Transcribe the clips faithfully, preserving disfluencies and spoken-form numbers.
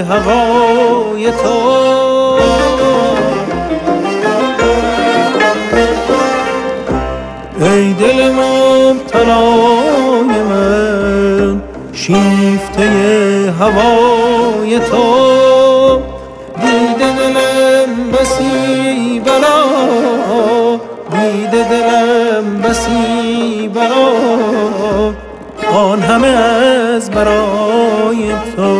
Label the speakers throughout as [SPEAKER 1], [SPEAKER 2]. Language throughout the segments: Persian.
[SPEAKER 1] هوای تو. ای دل مبتلای من شیفته هوای تو، دیده دلم بسی بلا، دیده دلم بسی بلا، آن همه از برای تو.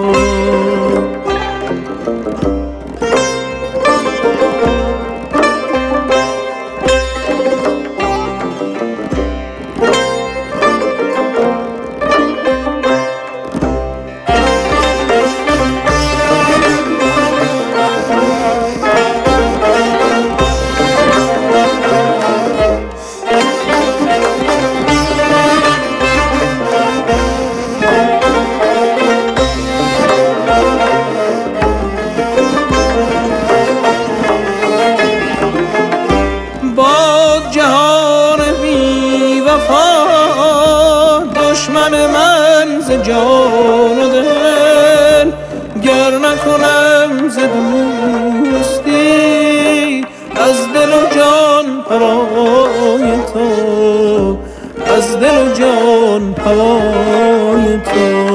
[SPEAKER 1] دشمن من ز جان و دل، گر نکنم ز دوستی از دل و جان پرای تو، از دل و جان پرای تو.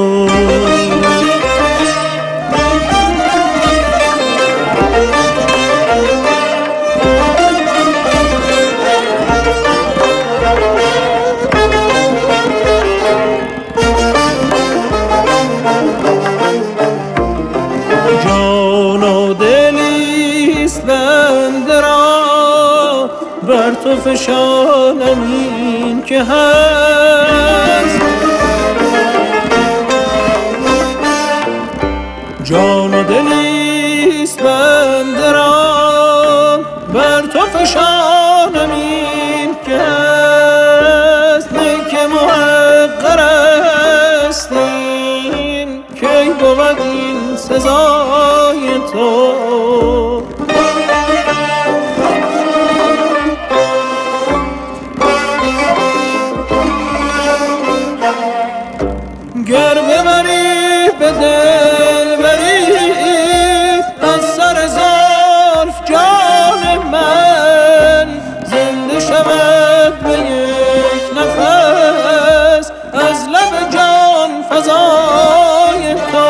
[SPEAKER 1] بر تو فشانم این که هست، جان و دلیست بنده را، بر تو فشانم این که هست. نه که محقر استیم کی بود این سزای تو. گر ببری به دل بری از سر زلف جان من، زنده شود به یک نفس از لب جان فزای تو.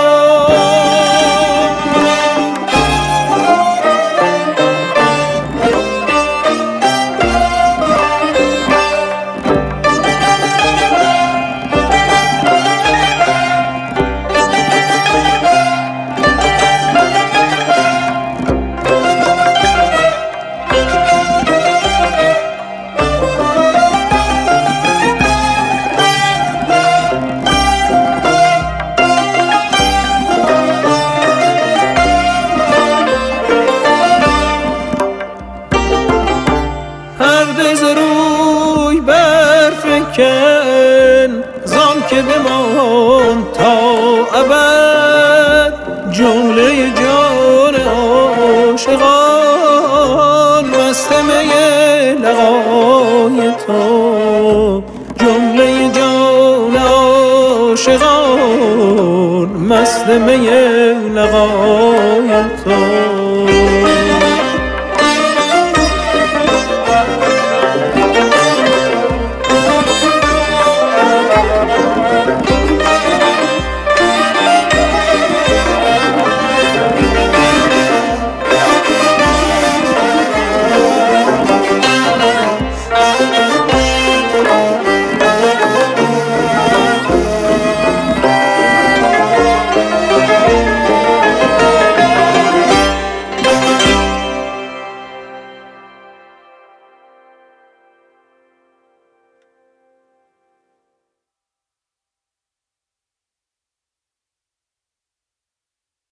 [SPEAKER 1] زان که بمان تا ابد جمله جان عاشقان، مست می لقای تو، جمله جان عاشقان مست می لقای تو.